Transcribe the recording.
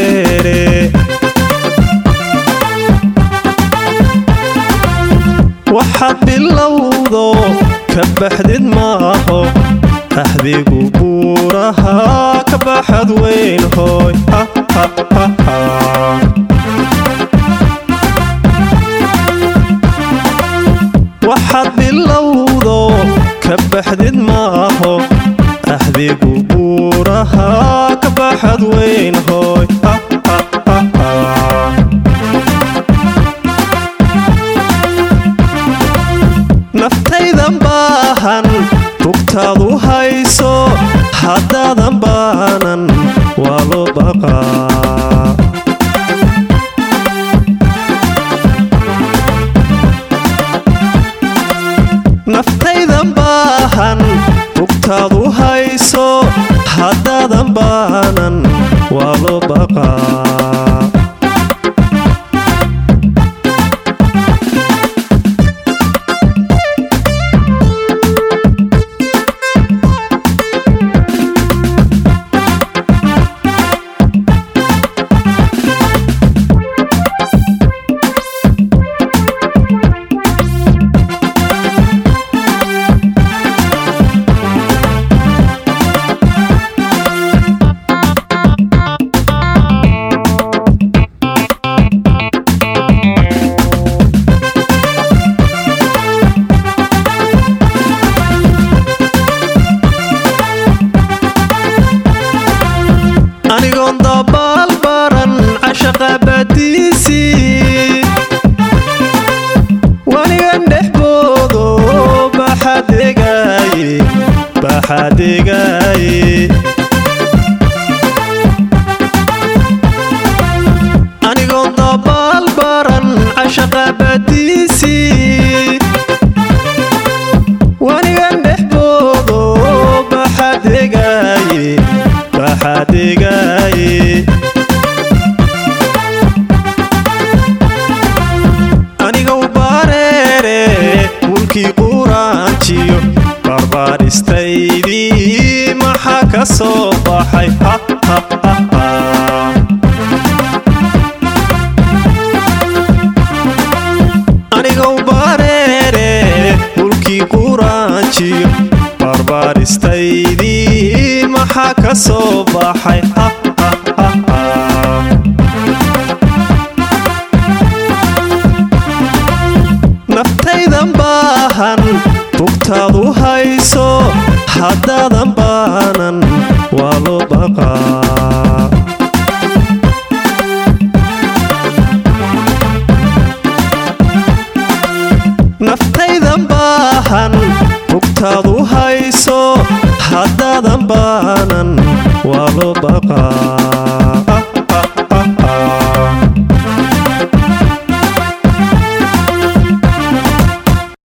bareere waxaad bilowdo ka baxdid maaho ahdigu buuraha ka baxad weyn hooy waxaad bilowdo ka baxdid maaho ahdigu buuraha ka baxad weyn hooy naftaydan baahan bugtaadu hayso haddaadan baanan waa loo baqaa naftaydan baahan bugtaadu hayso haddaadan baanan waa loo baqaa anigoon dabaal baran cashaqa badiisi wanigan dhexboodo baxadeegaaye anigoon dabaal baran cashaqa badiisi wanigan dhexboodo baxadeegaaye aniga u bareere mulkii quraanjiyo barbaaristaydii maxaa ka soo baxay aniga u bareere mulkii quraanjiyo barbaaristaydii maxaa ka soo baxay naftaydan baahan bugtaadu hayso haddaadan baanan waa loo baqaa naftaydan baahan bugtaadu hayso haddaadan baanan waa loo baqaa